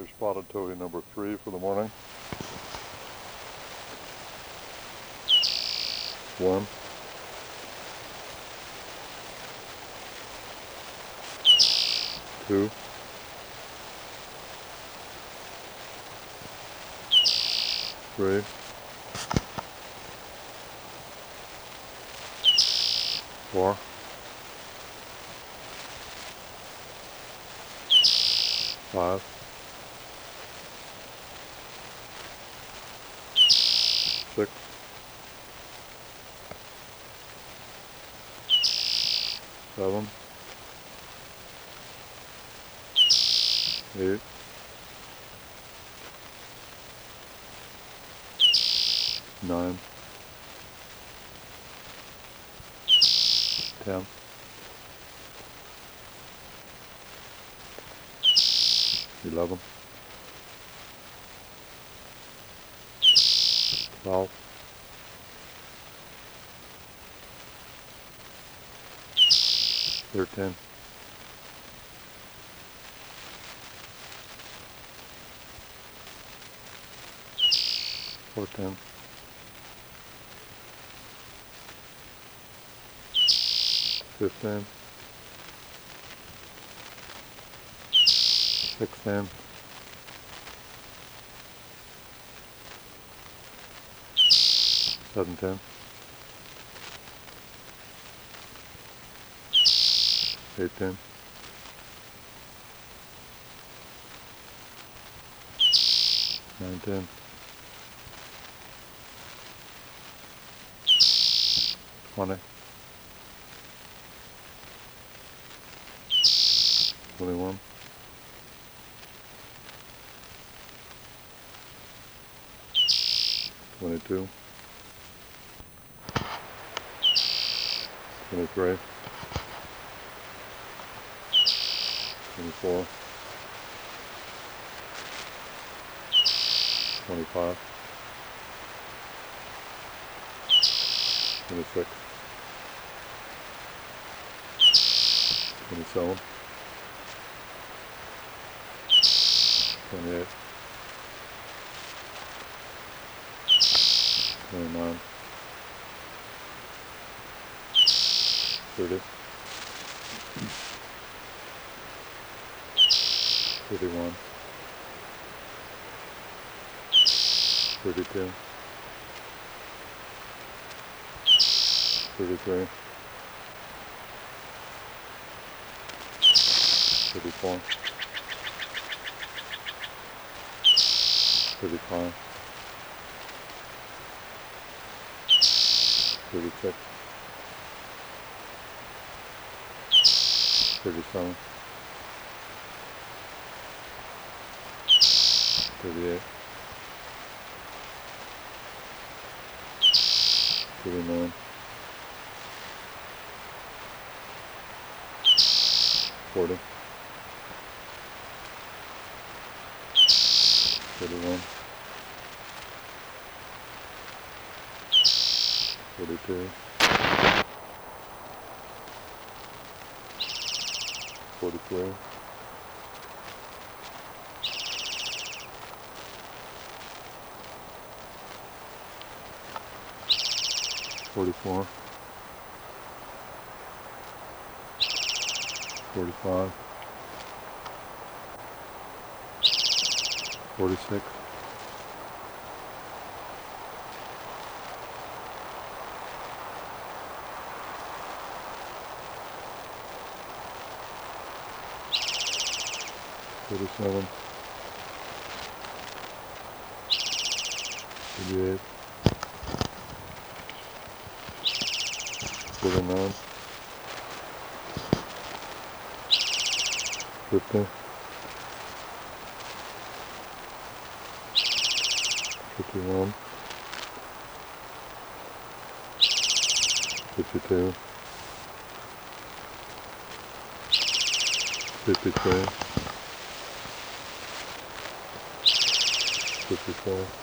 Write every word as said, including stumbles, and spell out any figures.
spotted towhee number three for the morning. One. Two. Three. Four. Five. Six. Seven. Eight. Nine. Ten. Eleven. Twelve. Thirteen. Fourteen. Fifteen. Sixteen. Seventeen. Eighteen. Nineteen. Twenty. Twenty-one. Twenty-two. Twenty-three. Twenty-four. Twenty-five. Twenty-six. Twenty-seven. Twenty-eight. Twenty-nine. Thirty. Thirty-one. Thirty-two. Thirty-three. Thirty-four. Thirty-five. Thirty-six. Thirty-seven. Thirty-eight. Thirty-nine. Forty. Forty-one. Forty-two. Forty-three. Forty-four. Forty-five. Forty-six. Forty-seven. Forty-eight. Forty-nine. Fifty. Fifty-one. Fifty-two. Fifty-three. Fifty-four.